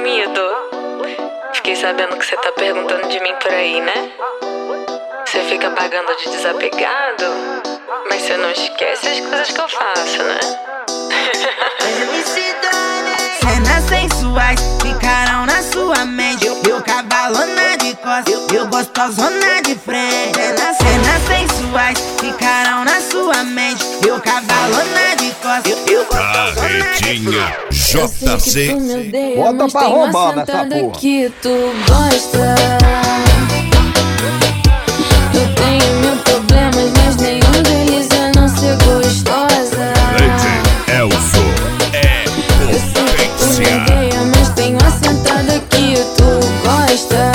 sumido? Fiquei sabendo que você tá perguntando de mim por aí, né? Você fica pagando de desapegado, mas você não esquece as coisas que eu faço, né? Cenas sensuais ficarão na sua mente. Eu cavalona de costas, eu gostosona de frente. Cenas sensuais ficarão na sua mente. Eu cavalona de costas, eu gostosona de frente. Carretinha JC. Bota pra roubar nessa porra. Que tu gosta. Eu tenho mil problemas, mas nenhum deles é não ser gostosa. Leite Elso é Eu sei que tu me potência. odeia, mas tenho a sentada que tu gosta.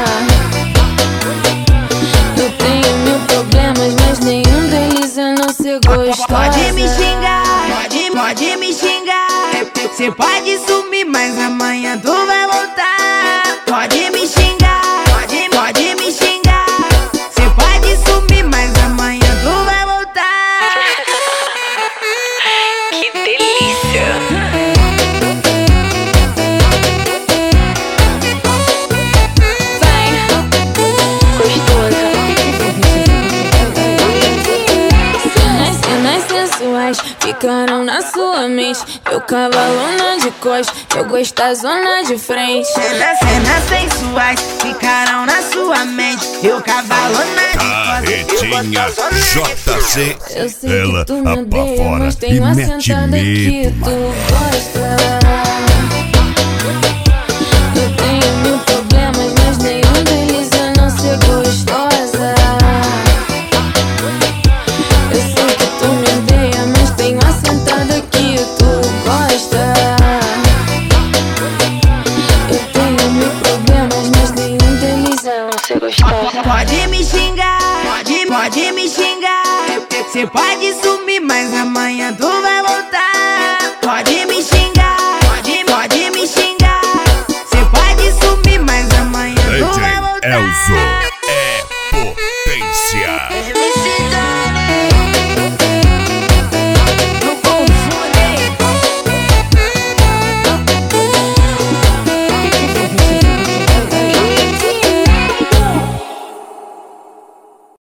Eu tenho mil problemas, mas nenhum deles é não ser gostosa. Pode me xingar, pode me xingar. Cê pode sumir, mas amanhã tu vai voltar. Pode me xingar, pode me xingar. Cê pode sumir, mas amanhã tu vai voltar. Que delícia! Vai, gostosa. Cenas sensuais ficaram na sua mente. Eu cavalona de costas, eu gostosona de frente. Cenas sensuais ficarão na sua mente. Eu cavalona de costas, eu Carretinha gostosona de JC. Eu sei Ela que tu me odeia, apavora mas e tenho a mete sentada que medo, tu mano. gosta. Eu tenho mil problemas, mas nenhum deles é não ser gostosa. Eu sei que tu me odeia, mas tenho a sentada que tu gosta. Eu tenho mil problemas, mas nenhum deles é não ser gostosa. Pode me xingar, pode me xingar. Cê pode sumir, mas amanhã tu